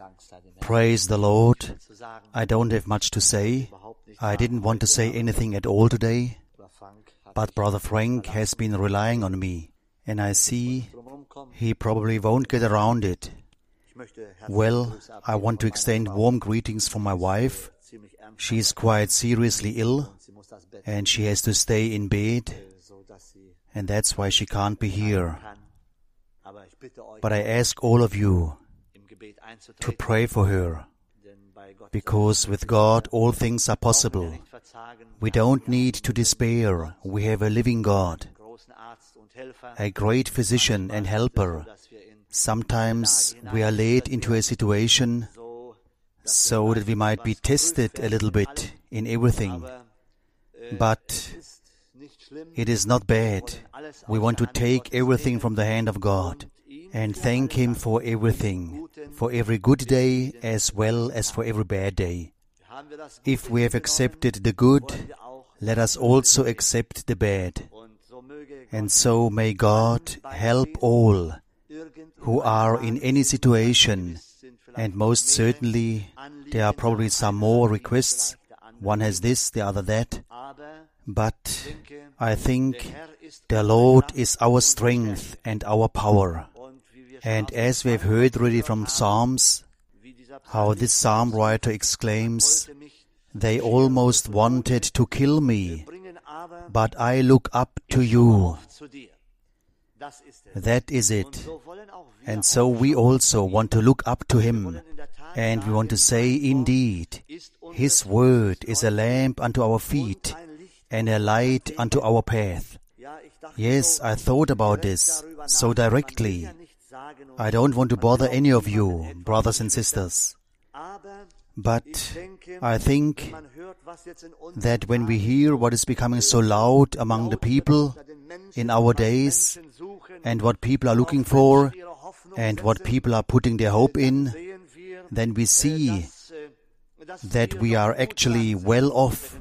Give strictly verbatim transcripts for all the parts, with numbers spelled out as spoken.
Praise the Lord. I don't have much to say. I didn't want to say anything at all today, but Brother Frank has been relying on me, and I see he probably won't get around it. Well, I want to extend warm greetings from my wife. She is quite seriously ill, and she has to stay in bed, and that's why she can't be here. But I ask all of you to pray for her, because with God all things are possible. We don't need to despair. We have a living God, a great physician and helper. Sometimes we are led into a situation so that we might be tested a little bit in everything. But it is not bad. We want to take everything from the hand of God and thank Him for everything, for every good day as well as for every bad day. If we have accepted the good, let us also accept the bad. And so may God help all who are in any situation, and most certainly there are probably some more requests. One has this, the other that. But I think the Lord is our strength and our power. And as we have heard already from Psalms, how this psalm writer exclaims, "They almost wanted to kill me, but I look up to you." That is it. And so we also want to look up to Him, and we want to say, indeed, His word is a lamp unto our feet and a light unto our path. Yes, I thought about this so directly. I don't want to bother any of you, brothers and sisters. But I think that when we hear what is becoming so loud among the people in our days, and what people are looking for, and what people are putting their hope in, then we see that we are actually well off,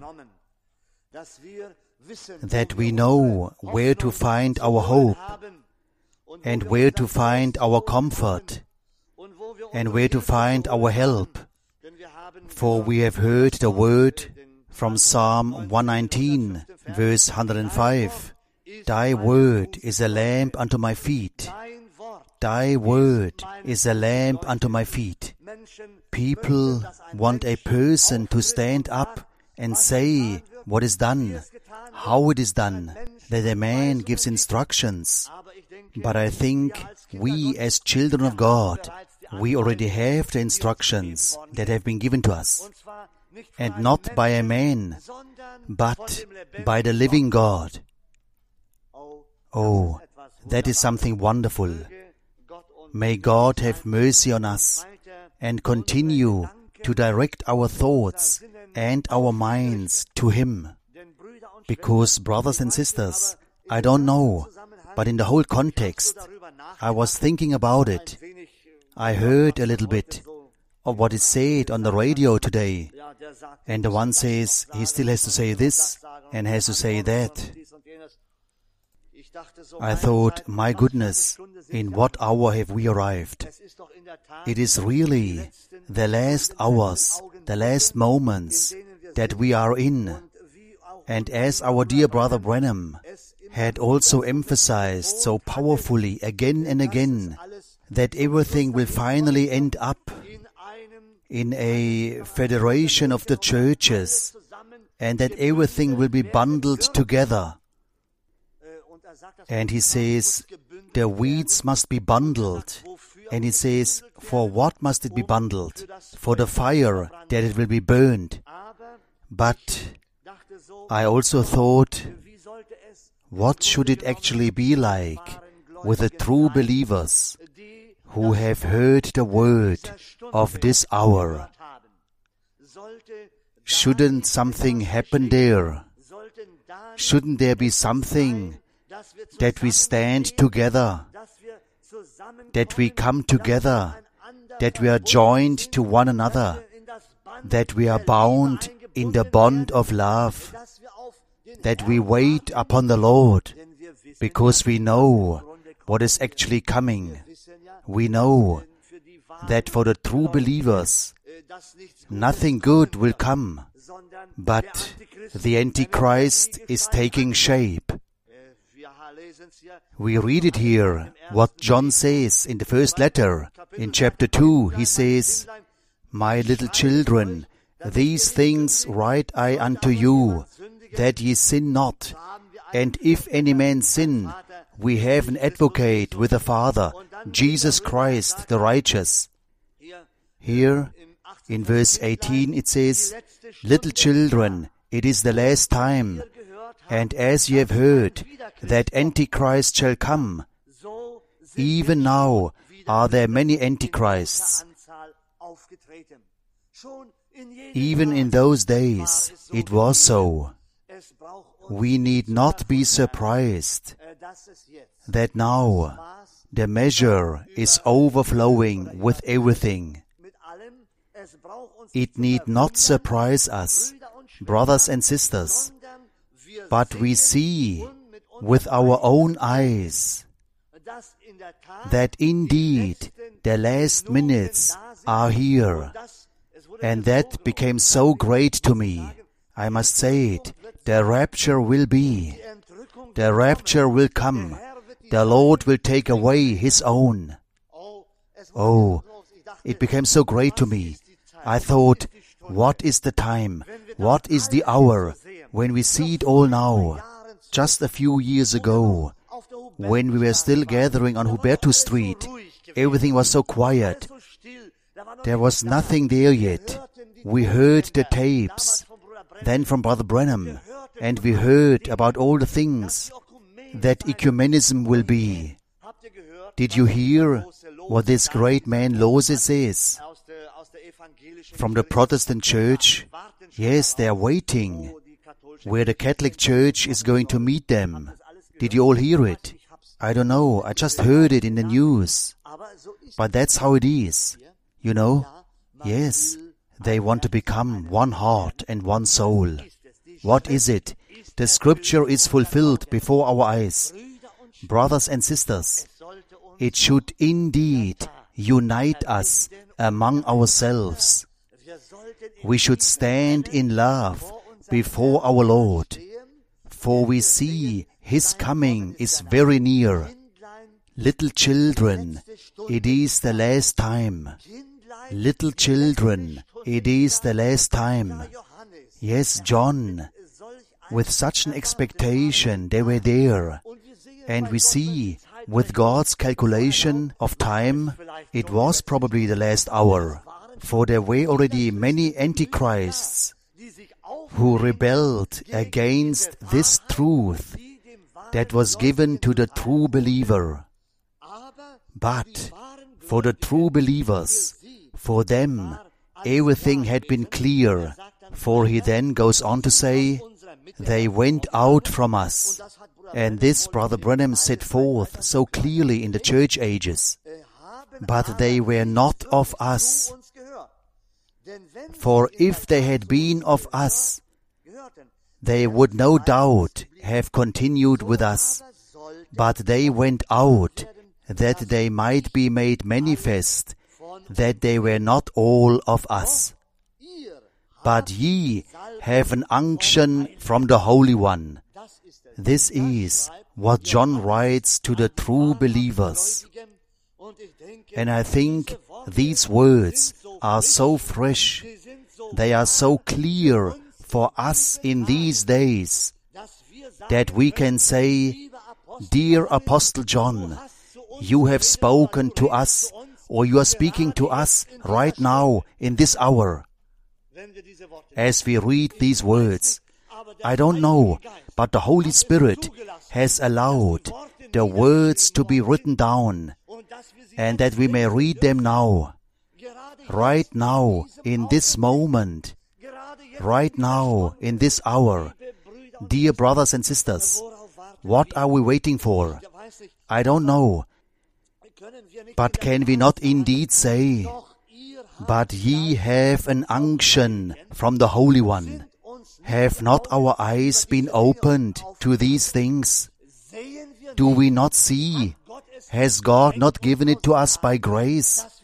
that we know where to find our hope, and where to find our comfort, and where to find our help. For we have heard the word from Psalm one nineteen, verse one hundred five. Thy word is a lamp unto my feet. Thy word is a lamp unto my feet. People want a person to stand up and say what is done, how it is done, that a man gives instructions. But I think we as children of God, we already have the instructions that have been given to us. And not by a man, but by the living God. Oh, that is something wonderful. May God have mercy on us and continue to direct our thoughts and our minds to Him. Because, brothers and sisters, I don't know, but in the whole context, I was thinking about it. I heard a little bit of what is said on the radio today, and the one says he still has to say this and has to say that. I thought, my goodness, in what hour have we arrived? It is really the last hours, the last moments that we are in. And as our dear brother Branham had also emphasized so powerfully again and again, that everything will finally end up in a federation of the churches, and that everything will be bundled together. And he says, the weeds must be bundled. And he says, for what must it be bundled? For the fire, that it will be burned. But I also thought, what should it actually be like with the true believers who have heard the word of this hour? Shouldn't something happen there? Shouldn't there be something that we stand together, that we come together, that we are joined to one another, that we are bound in the bond of love, that we wait upon the Lord, because we know what is actually coming. We know that for the true believers nothing good will come, but the Antichrist is taking shape. We read it here, what John says in the first letter. In chapter two, he says, "My little children, these things write I unto you, that ye sin not. And if any man sin, we have an advocate with the Father, Jesus Christ the righteous." Here, in verse eighteen, it says, "Little children, it is the last time. And as ye have heard that Antichrist shall come, even now are there many Antichrists." Even in those days, it was so. We need not be surprised that now the measure is overflowing with everything. It need not surprise us, brothers and sisters, but we see with our own eyes that indeed the last minutes are here. And that became so great to me. I must say it, the rapture will be. The rapture will come. The Lord will take away His own. Oh, it became so great to me. I thought, what is the time? What is the hour? When we see it all now, just a few years ago, when we were still gathering on Hubertus Street, everything was so quiet. There was nothing there yet. We heard the tapes, then from Brother Branham, and we heard about all the things that ecumenism will be. Did you hear what this great man Lose says? From the Protestant Church, yes, they are waiting, where the Catholic Church is going to meet them. Did you all hear it? I don't know, I just heard it in the news. But that's how it is. You know? Yes, they want to become one heart and one soul. What is it? The scripture is fulfilled before our eyes. Brothers and sisters, it should indeed unite us among ourselves. We should stand in love before our Lord, for we see His coming is very near. Little children, it is the last time. Little children, it is the last time. Yes, John, with such an expectation, they were there. And we see, with God's calculation of time, it was probably the last hour. For there were already many antichrists who rebelled against this truth that was given to the true believer. But for the true believers, for them, everything had been clear. For he then goes on to say, "They went out from us." And this Brother Branham set forth so clearly in the church ages. But they were not of us. For if they had been of us, they would no doubt have continued with us. But they went out, that they might be made manifest, that they were not all of us. But ye have an unction from the Holy One. This is what John writes to the true believers. And I think these words are so fresh, they are so clear for us in these days, that we can say, "Dear Apostle John, you have spoken to us, or you are speaking to us right now in this hour." As we read these words, I don't know, but the Holy Spirit has allowed the words to be written down, and that we may read them now. Right now, in this moment, right now, in this hour. Dear brothers and sisters, what are we waiting for? I don't know. But can we not indeed say, "But ye have an unction from the Holy One"? Have not our eyes been opened to these things? Do we not see? Has God not given it to us by grace,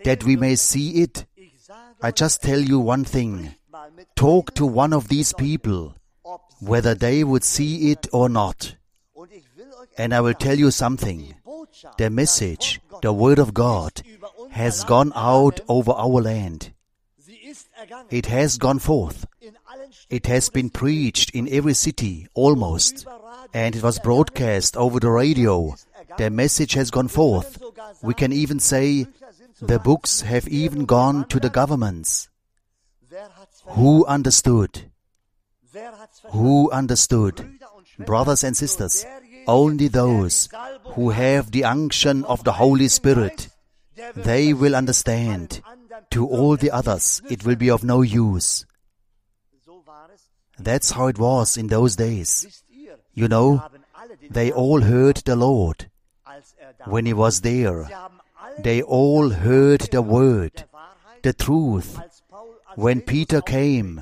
that we may see it? I just tell you one thing. Talk to one of these people, whether they would see it or not. And I will tell you something. The message, the Word of God, has gone out over our land. It has gone forth. It has been preached in every city, almost. And it was broadcast over the radio. The message has gone forth. We can even say the books have even gone to the governments. Who understood? Who understood? Brothers and sisters, only those who have the unction of the Holy Spirit, they will understand. To all the others, it will be of no use. That's how it was in those days. You know, they all heard the Lord when He was there. They all heard the Word, the truth, when Peter came.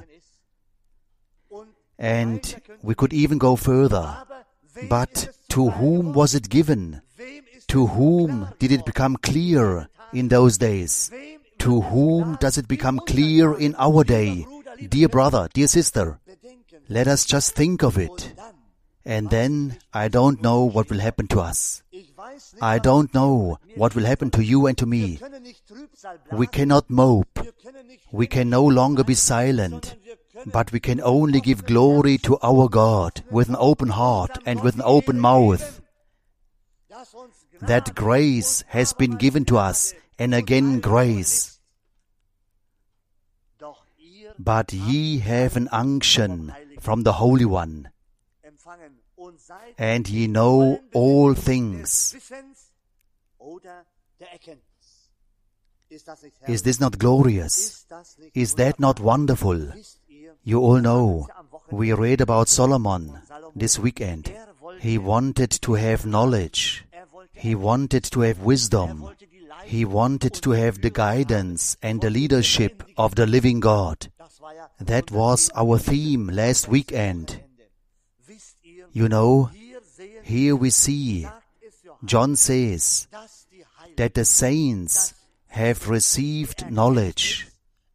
And we could even go further. But to whom was it given? To whom did it become clear in those days? To whom does it become clear in our day? Dear brother, dear sister, let us just think of it. And then I don't know what will happen to us. I don't know what will happen to you and to me. We cannot mope. We can no longer be silent. But we can only give glory to our God with an open heart and with an open mouth. That grace has been given to us, and again grace. But ye have an unction from the Holy One, and ye know all things. Is this not glorious? Is that not wonderful? You all know, we read about Solomon this weekend. He wanted to have knowledge. He wanted to have wisdom. He wanted to have the guidance and the leadership of the living God. That was our theme last weekend. You know, here we see, John says, that the saints have received knowledge.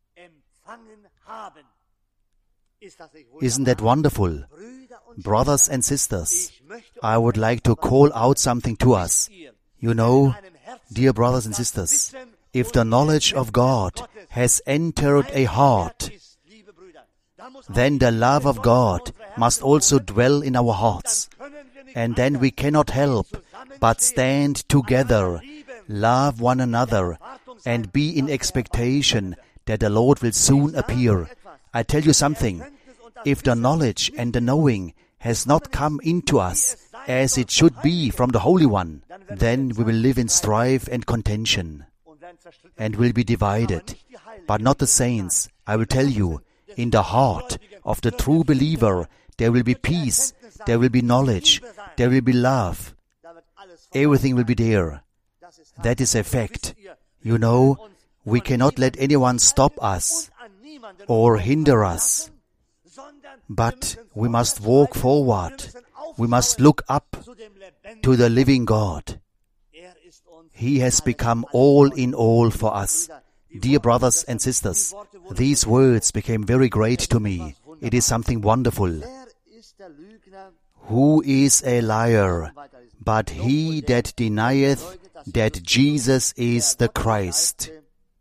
Isn't that wonderful? Brothers and sisters, I would like to call out something to us. You know, dear brothers and sisters, if the knowledge of God has entered a heart, then the love of God must also dwell in our hearts. And then we cannot help but stand together, love one another, and be in expectation that the Lord will soon appear. I tell you something, if the knowledge and the knowing has not come into us as it should be from the Holy One, then we will live in strife and contention and will be divided. But not the saints. I will tell you, in the heart of the true believer, there will be peace, there will be knowledge, there will be love. Everything will be there. That is a fact. You know, we cannot let anyone stop us or hinder us. But we must walk forward. We must look up to the living God. He has become all in all for us. Dear brothers and sisters, these words became very great to me. It is something wonderful. Who is a liar, but he that denieth that Jesus is the Christ?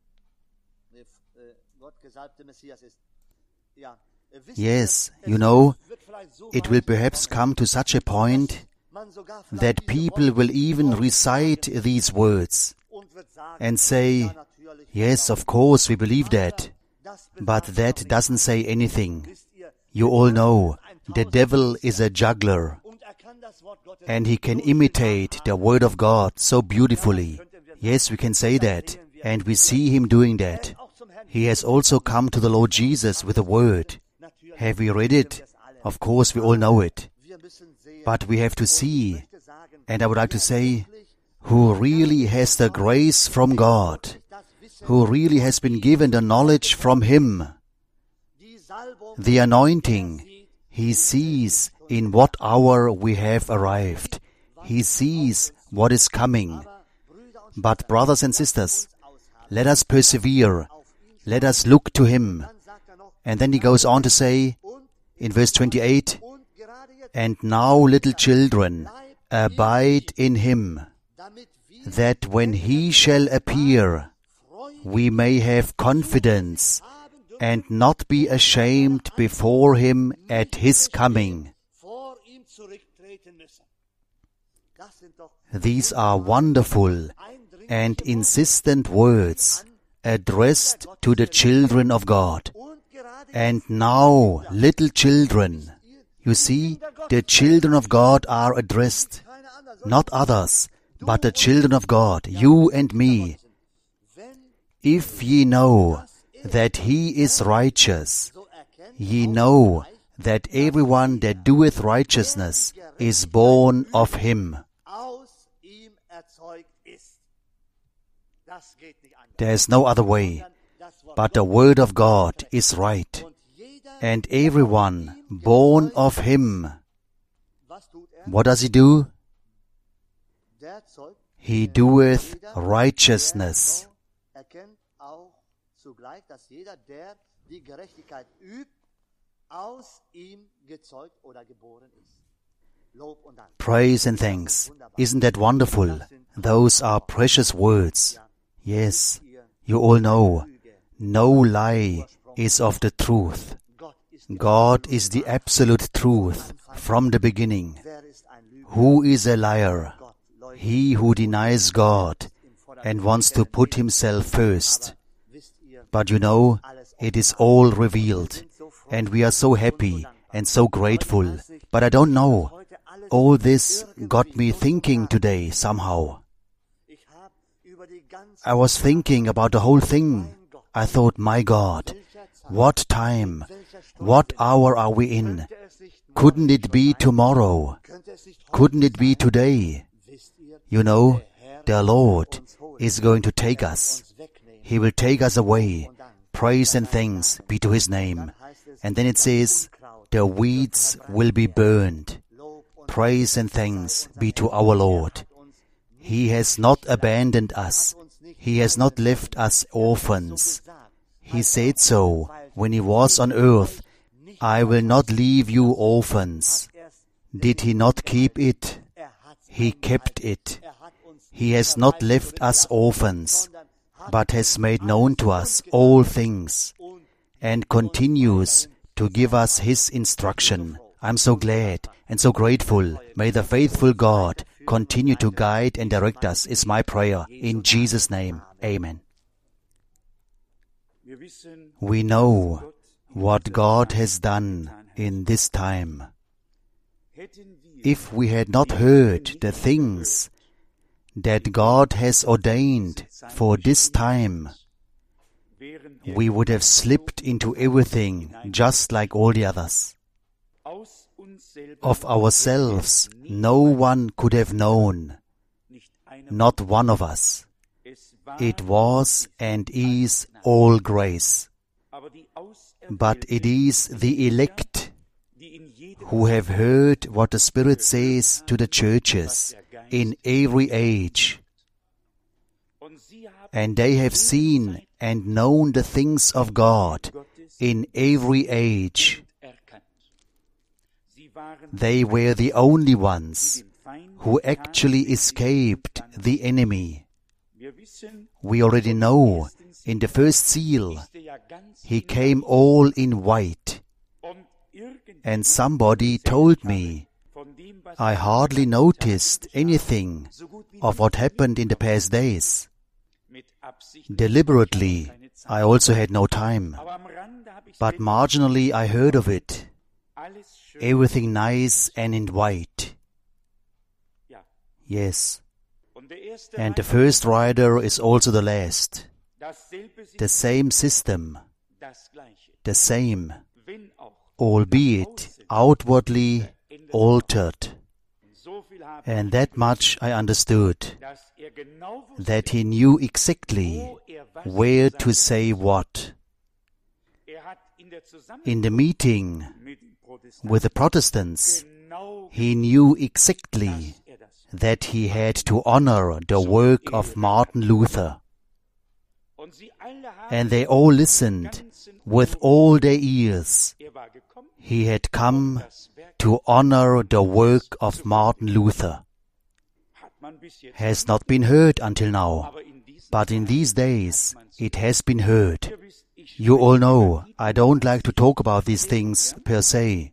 Yes, you know, it will perhaps come to such a point that people will even recite these words and say, yes, of course, we believe that, but that doesn't say anything. You all know, the devil is a juggler, and he can imitate the Word of God so beautifully. Yes, we can say that, and we see him doing that. He has also come to the Lord Jesus with a word. Have we read it? Of course, we all know it. But we have to see, and I would like to say, who really has the grace from God, who really has been given the knowledge from Him, the anointing. He sees in what hour we have arrived. He sees what is coming. But brothers and sisters, let us persevere. Let us look to Him. And then he goes on to say, in verse twenty-eight, and now, little children, abide in Him, that when He shall appear, we may have confidence and not be ashamed before Him at His coming. These are wonderful and insistent words addressed to the children of God. And now, little children, you see, the children of God are addressed, not others, but the children of God, you and me. If ye know that He is righteous, ye know that everyone that doeth righteousness is born of Him. There is no other way, but the Word of God is right, and everyone born of Him. What does he do? He doeth righteousness. Praise and thanks. Isn't that wonderful? Those are precious words. Yes, you all know, no lie is of the truth. God is the absolute truth from the beginning. Who is a liar? He who denies God and wants to put himself first. But you know, it is all revealed, and we are so happy and so grateful. But I don't know, all this got me thinking today somehow. I was thinking about the whole thing. I thought, my God, what time, what hour are we in? Couldn't it be tomorrow? Couldn't it be today? You know, the Lord is going to take us. He will take us away. Praise and thanks be to His name. And then it says, the weeds will be burned. Praise and thanks be to our Lord. He has not abandoned us. He has not left us orphans. He said so when He was on earth, I will not leave you orphans. Did He not keep it? He kept it. He has not left us orphans, but has made known to us all things, and continues to give us His instruction. I'm so glad and so grateful. May the faithful God continue to guide and direct us, is my prayer. In Jesus' name, amen. We know what God has done in this time. If we had not heard the things that God has ordained for this time, we would have slipped into everything just like all the others. Of ourselves, no one could have known, not one of us. It was and is all grace. But it is the elect who have heard what the Spirit says to the churches in every age. And they have seen and known the things of God in every age. They were the only ones who actually escaped the enemy. We already know, in the first seal, he came all in white. And somebody told me, I hardly noticed anything of what happened in the past days. Deliberately, I also had no time. But marginally I heard of it. Everything nice and in white. Yes. And the first rider is also the last. The same system. The same. Albeit outwardly altered. And that much I understood. That he knew exactly where to say what. In the meeting with the Protestants, he knew exactly that he had to honor the work of Martin Luther. And they all listened with all their ears. He had come to honor the work of Martin Luther. Has not been heard until now, but in these days it has been heard. You all know, I don't like to talk about these things per se.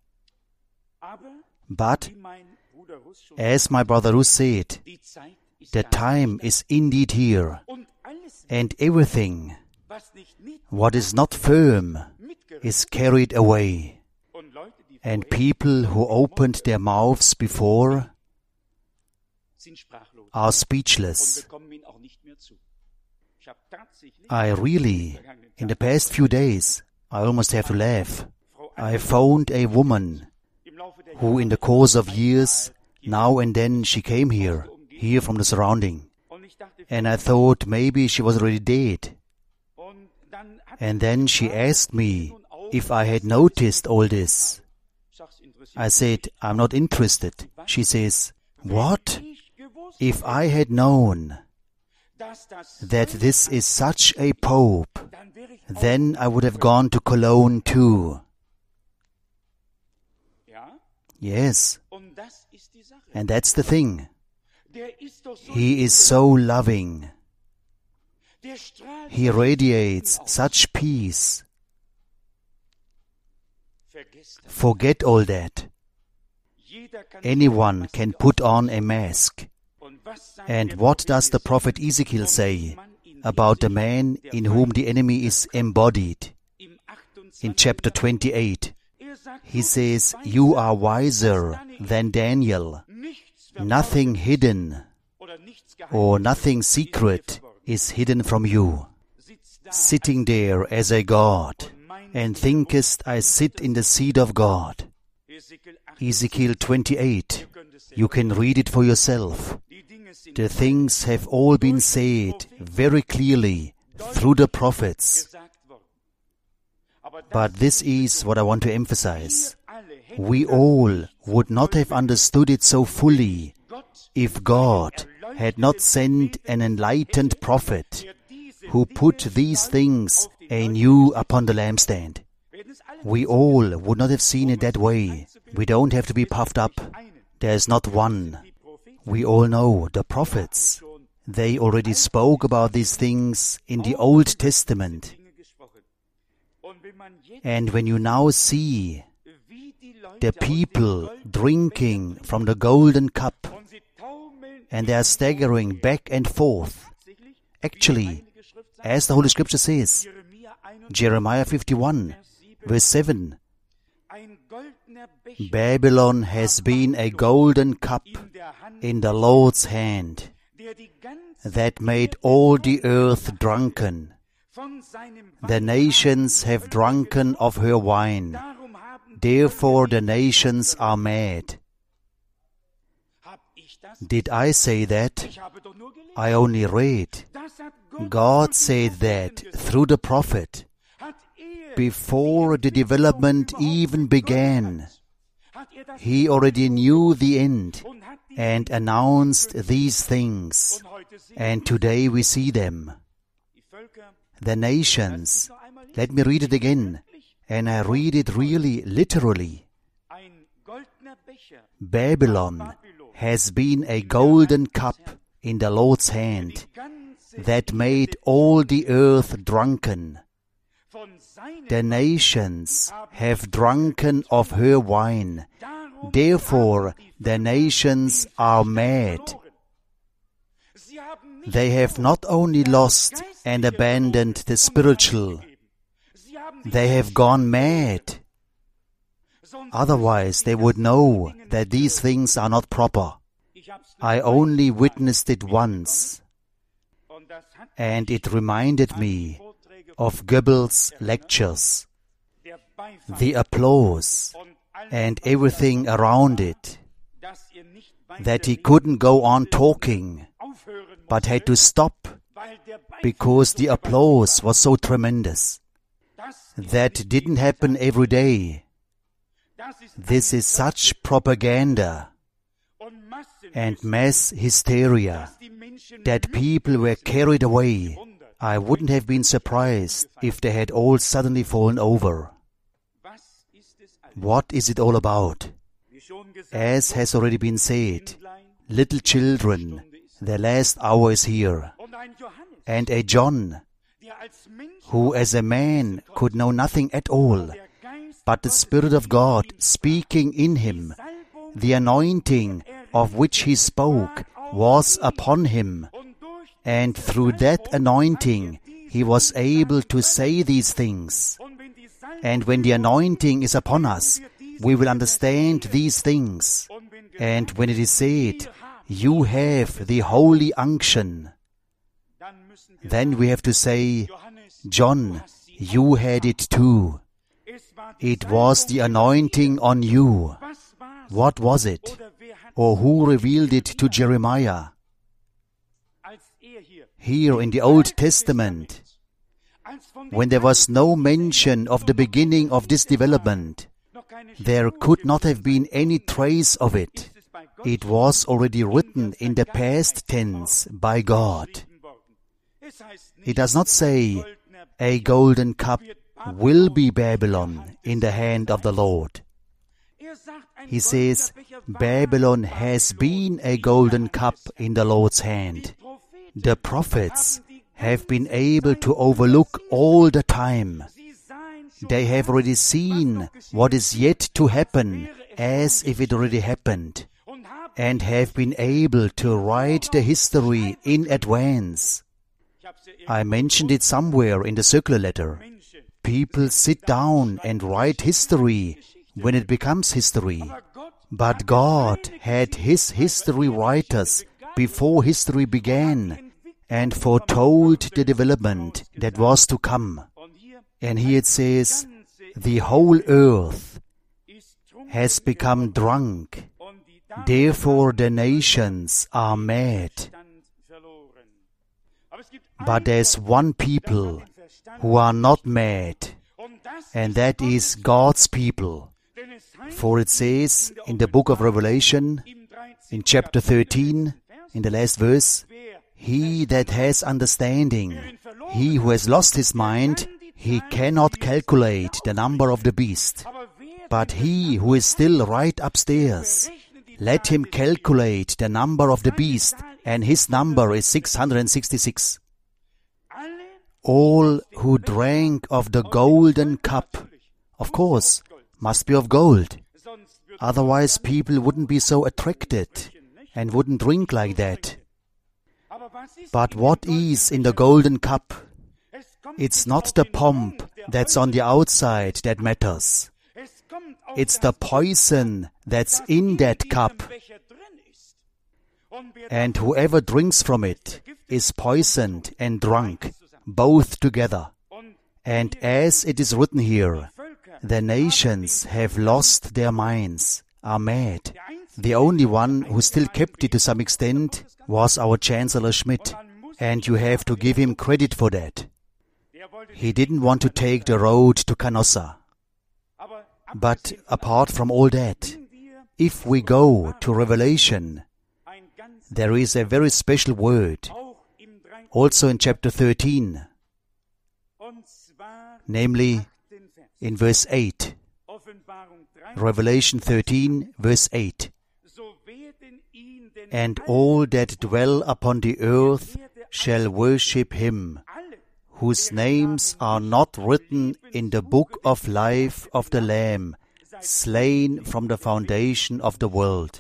But, as my brother Russ said, the time is indeed here, and everything, what is not firm, is carried away. And people who opened their mouths before are speechless. I really, in the past few days, I almost have to laugh. I found a woman who in the course of years, now and then she came here, here from the surrounding. And I thought maybe she was already dead. And then she asked me if I had noticed all this. I said, I'm not interested. She says, what? If I had known that this is such a pope, then I would have gone to Cologne too. Yes, and that's the thing. He is so loving. He radiates such peace. Forget all that. Anyone can put on a mask. And what does the prophet Ezekiel say about the man in whom the enemy is embodied? In chapter twenty-eight, he says, you are wiser than Daniel. Nothing hidden or nothing secret is hidden from you. Sitting there as a God, and thinkest I sit in the seat of God. Ezekiel twenty-eight, you can read it for yourself. The things have all been said very clearly through the prophets. But this is what I want to emphasize. We all would not have understood it so fully if God had not sent an enlightened prophet who put these things anew upon the lampstand. We all would not have seen it that way. We don't have to be puffed up. There is not one. We all know the prophets. They already spoke about these things in the Old Testament. And when you now see the people drinking from the golden cup, and they are staggering back and forth, actually, as the Holy Scripture says, Jeremiah fifty-one, verse seven, Babylon has been a golden cup in the Lord's hand, that made all the earth drunken. The nations have drunken of her wine. Therefore the nations are mad. Did I say that? I only read. God said that through the prophet. Before the development even began, He already knew the end and announced these things. And today we see them. The nations, let me read it again, and I read it really literally. Babylon has been a golden cup in the Lord's hand that made all the earth drunken. The nations have drunken of her wine. Therefore the nations are mad. They have not only lost and abandoned the spiritual, they have gone mad. Otherwise they would know that these things are not proper. I only witnessed it once, and it reminded me of Goebbels' lectures, the applause and everything around it, that he couldn't go on talking, but had to stop because the applause was so tremendous. That didn't happen every day. This is such propaganda and mass hysteria that people were carried away I wouldn't have been surprised if they had all suddenly fallen over. What is it all about? As has already been said, little children, their last hour is here. And a John, who as a man could know nothing at all, but the Spirit of God speaking in him, the anointing of which he spoke was upon him, and through that anointing he was able to say these things. And when the anointing is upon us, we will understand these things. And when it is said, you have the holy unction, then we have to say, John, you had it too. It was the anointing on you. What was it? Or who revealed it to Jeremiah? Here in the Old Testament, when there was no mention of the beginning of this development, there could not have been any trace of it. It was already written in the past tense by God. It does not say, a golden cup will be Babylon in the hand of the Lord. He says, Babylon has been a golden cup in the Lord's hand. The prophets have been able to overlook all the time. They have already seen what is yet to happen as if it already happened, and have been able to write the history in advance. I mentioned it somewhere in the circular letter. People sit down and write history when it becomes history. But God had His history writers before history began and foretold the development that was to come. And here it says, the whole earth has become drunk, therefore the nations are mad. But there's one people who are not mad, and that is God's people. For it says in the book of Revelation, in chapter thirteen, in the last verse, he that has understanding, he who has lost his mind, he cannot calculate the number of the beast. But he who is still right upstairs, let him calculate the number of the beast, and his number is six hundred sixty-six. All who drank of the golden cup, of course, must be of gold. Otherwise people wouldn't be so attracted and wouldn't drink like that. But what is in the golden cup? It's not the pomp that's on the outside that matters. It's the poison that's in that cup. And whoever drinks from it is poisoned and drunk, both together. And as it is written here, the nations have lost their minds, are mad. The only one who still kept it to some extent was our Chancellor Schmidt, and you have to give him credit for that. He didn't want to take the road to Canossa. But apart from all that, if we go to Revelation, there is a very special word, also in chapter thirteen, namely in verse eight. Revelation thirteen, verse eight. And all that dwell upon the earth shall worship him, whose names are not written in the book of life of the Lamb, slain from the foundation of the world.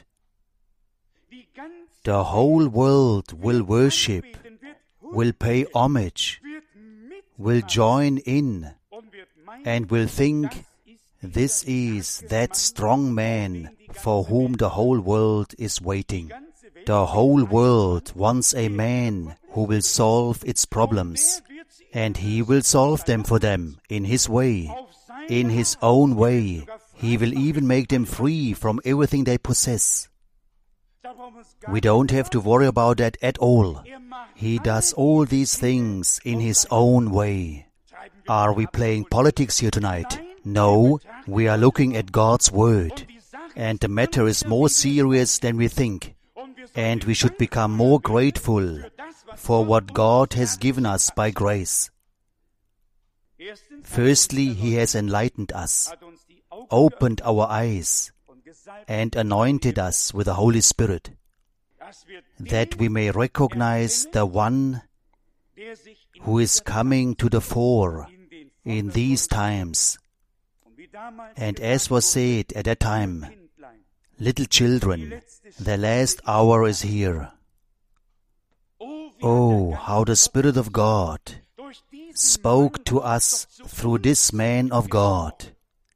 The whole world will worship, will pay homage, will join in, and will think, this is that strong man for whom the whole world is waiting. The whole world wants a man who will solve its problems, and he will solve them for them in his way, in his own way. He will even make them free from everything they possess. We don't have to worry about that at all. He does all these things in his own way. Are we playing politics here tonight? No, we are looking at God's Word. And the matter is more serious than we think. And we should become more grateful for what God has given us by grace. Firstly, He has enlightened us, opened our eyes, and anointed us with the Holy Spirit, that we may recognize the One who is coming to the fore in these times. And as was said at that time, little children, the last hour is here. Oh, how the Spirit of God spoke to us through this man of God.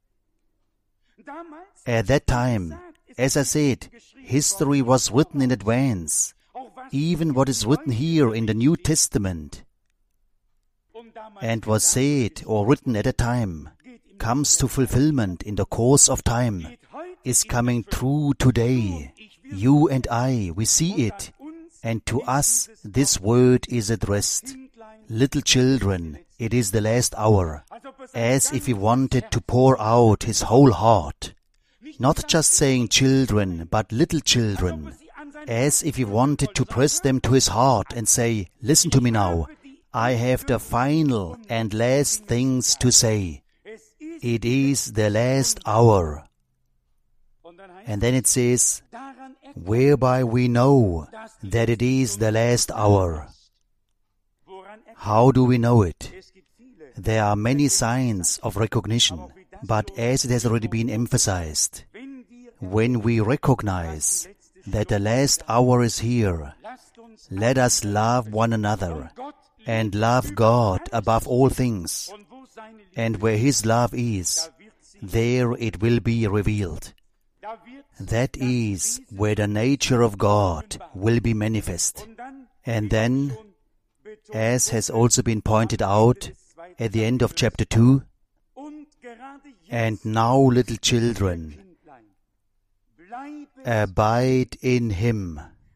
At that time, as I said, history was written in advance, even what is written here in the New Testament, and was said or written at a time, comes to fulfillment in the course of time, is coming true today. You and I, we see it, and to us this word is addressed. Little children, it is the last hour, as if He wanted to pour out His whole heart. Not just saying children, but little children, as if He wanted to press them to His heart and say, listen to me now, I have the final and last things to say. It is the last hour. And then it says, whereby we know that it is the last hour. How do we know it? There are many signs of recognition, but as it has already been emphasized, when we recognize that the last hour is here, let us love one another and love God above all things. And where His love is, there it will be revealed. That is where the nature of God will be manifest. And then, as has also been pointed out at the end of chapter two, and now, little children, abide in Him,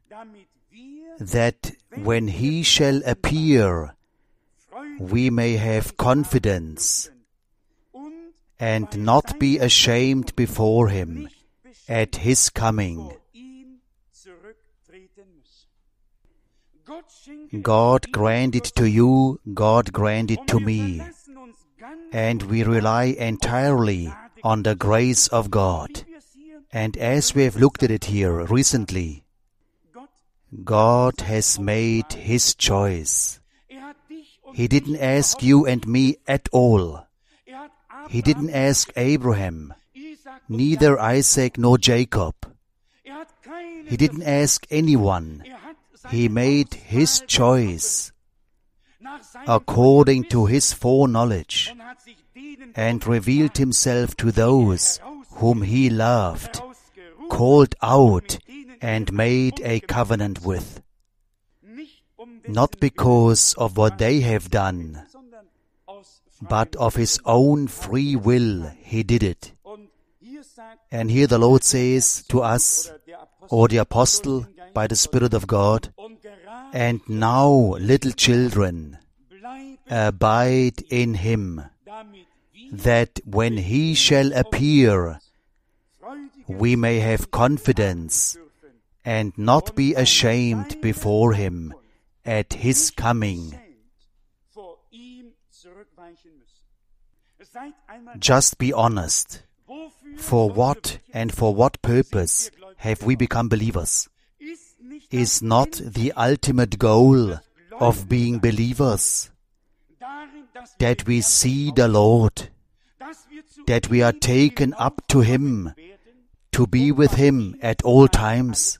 that when He shall appear, we may have confidence and not be ashamed before Him at His coming. God grant it to you, God grant it to me, and we rely entirely on the grace of God. And as we have looked at it here recently, God has made His choice. He didn't ask you and me at all. He didn't ask Abraham, neither Isaac nor Jacob. He didn't ask anyone. He made His choice according to His foreknowledge and revealed Himself to those whom He loved, called out, and made a covenant with. Not because of what they have done, but of His own free will He did it. And here the Lord says to us, or the Apostle by the Spirit of God, and now, little children, abide in Him, that when He shall appear, we may have confidence and not be ashamed before Him at His coming. Just be honest. For what and for what purpose have we become believers? Is not the ultimate goal of being believers that we see the Lord, that we are taken up to Him, to be with Him at all times?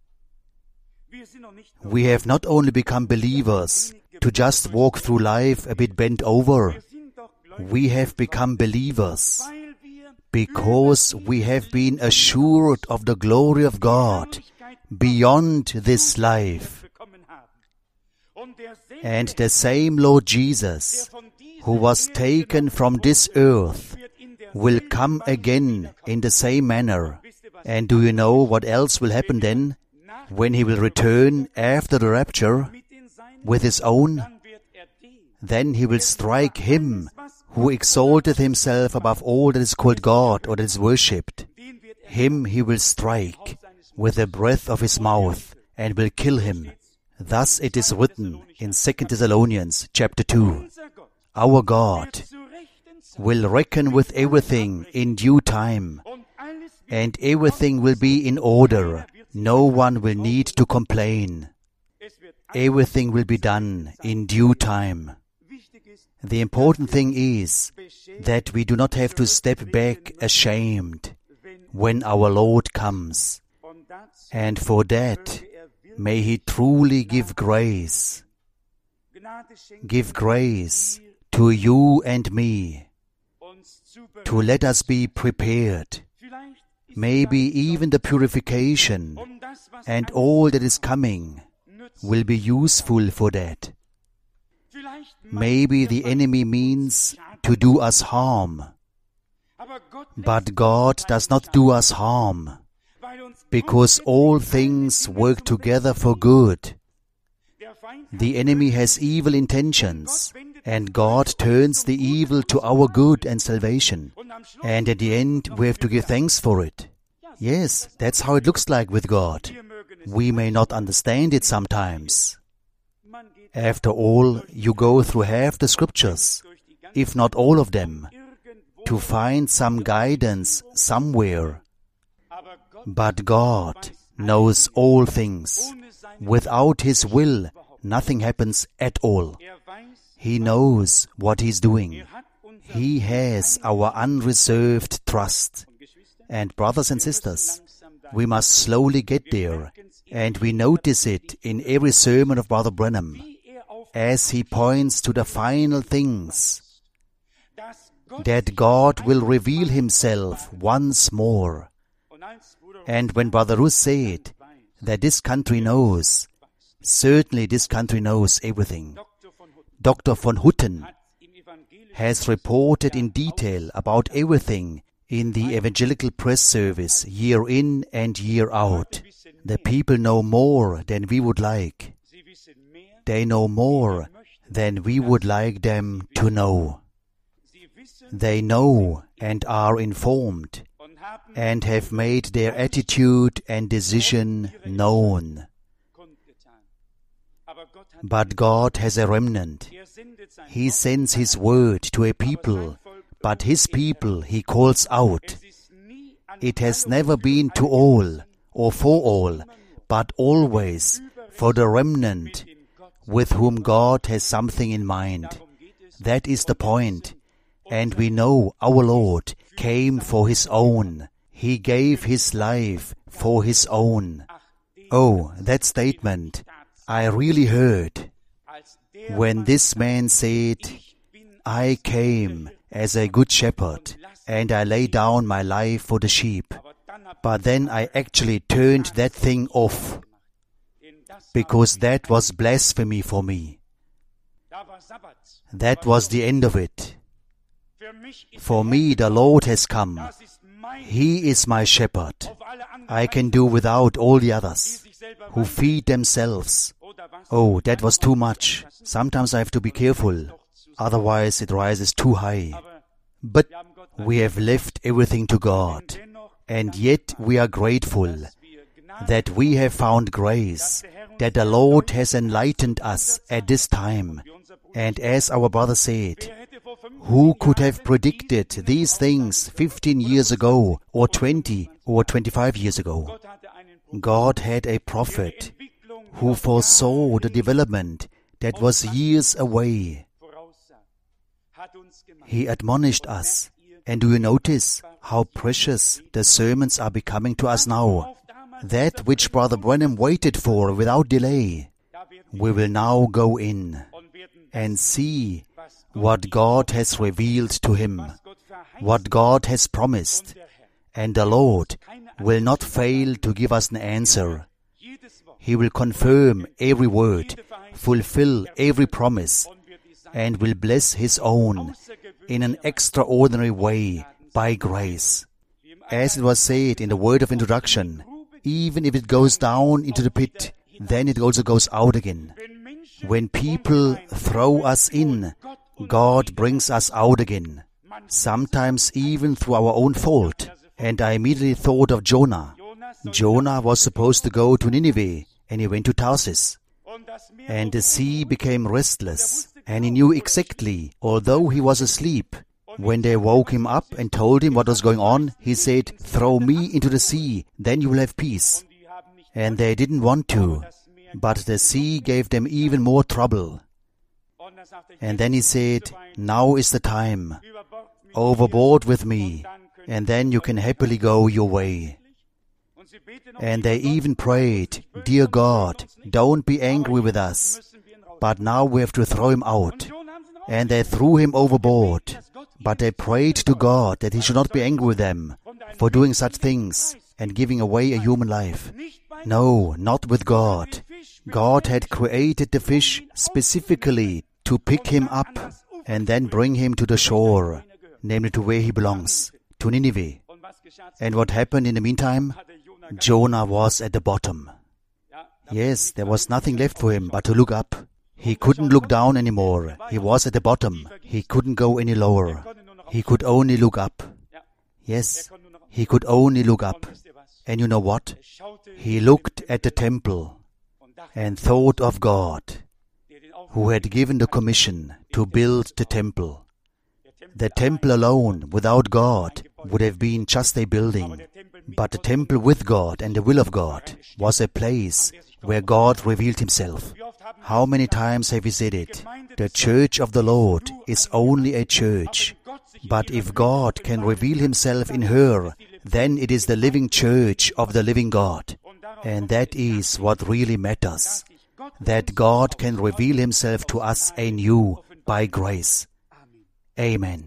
We have not only become believers to just walk through life a bit bent over. We have become believers because we have been assured of the glory of God beyond this life. And the same Lord Jesus, who was taken from this earth, will come again in the same manner. And do you know what else will happen then? When He will return after the rapture with His own, then He will strike him who exalteth himself above all that is called God or that is worshipped. Him He will strike with the breath of His mouth and will kill him. Thus it is written in Second Thessalonians chapter two, our God will reckon with everything in due time, and everything will be in order. No one will need to complain. Everything will be done in due time. The important thing is that we do not have to step back ashamed when our Lord comes. And for that, may He truly give grace. Give grace to you and me, to let us be prepared. Maybe even the purification and all that is coming will be useful for that. Maybe the enemy means to do us harm, but God does not do us harm, because all things work together for good. The enemy has evil intentions, and God turns the evil to our good and salvation. And at the end, we have to give thanks for it. Yes, that's how it looks like with God. We may not understand it sometimes. After all, you go through half the scriptures, if not all of them, to find some guidance somewhere. But God knows all things. Without His will, nothing happens at all. He knows what He's doing. He has our unreserved trust. And brothers and sisters, we must slowly get there, and we notice it in every sermon of Brother Branham, as he points to the final things, that God will reveal Himself once more. And when Brother Russ said that this country knows, certainly this country knows everything. Doctor von Hutten has reported in detail about everything in the evangelical press service, year in and year out. The people know more than we would like. They know more than we would like them to know. They know and are informed and have made their attitude and decision known. But God has a remnant. He sends His word to a people, but His people He calls out. It has never been to all or for all, but always for the remnant with whom God has something in mind. That is the point. And we know our Lord came for His own. He gave His life for His own. Oh, that statement I really heard when this man said, I came as a good shepherd and I lay down my life for the sheep. But then I actually turned that thing off, because that was blasphemy for me. That was the end of it. For me, the Lord has come. He is my shepherd. I can do without all the others who feed themselves. Oh, that was too much. Sometimes I have to be careful, otherwise it rises too high. But we have left everything to God, and yet we are grateful that we have found grace, that the Lord has enlightened us at this time. And as our brother said, who could have predicted these things fifteen years ago, or twenty, or twenty-five years ago? God had a prophet who foresaw the development that was years away. He admonished us. And do you notice how precious the sermons are becoming to us now? That which Brother Branham waited for without delay, we will now go in and see what God has revealed to him, what God has promised, and the Lord will not fail to give us an answer. He will confirm every word, fulfill every promise, and will bless His own in an extraordinary way by grace. As it was said in the word of introduction, even if it goes down into the pit, then it also goes out again. When people throw us in, God brings us out again, sometimes even through our own fault. And I immediately thought of Jonah. Jonah was supposed to go to Nineveh, and he went to Tarsus. And the sea became restless, and he knew exactly, although he was asleep. When they woke him up and told him what was going on, he said, "Throw me into the sea, then you will have peace." And they didn't want to, but the sea gave them even more trouble. And then he said, "Now is the time. Overboard with me, and then you can happily go your way." And they even prayed, "Dear God, don't be angry with us, but now we have to throw him out." And they threw him overboard. But they prayed to God that he should not be angry with them for doing such things and giving away a human life. No, not with God. God had created the fish specifically to pick him up and then bring him to the shore, namely to where he belongs, to Nineveh. And what happened in the meantime? Jonah was at the bottom. Yes, there was nothing left for him but to look up. He couldn't look down anymore. He was at the bottom. He couldn't go any lower. He could only look up. Yes, he could only look up. And you know what? He looked at the temple and thought of God, who had given the commission to build the temple. The temple alone, without God, would have been just a building. But the temple with God and the will of God was a place where God revealed himself. How many times have we said it? The church of the Lord is only a church. But if God can reveal himself in her, then it is the living church of the living God. And that is what really matters. That God can reveal himself to us anew by grace. Amen.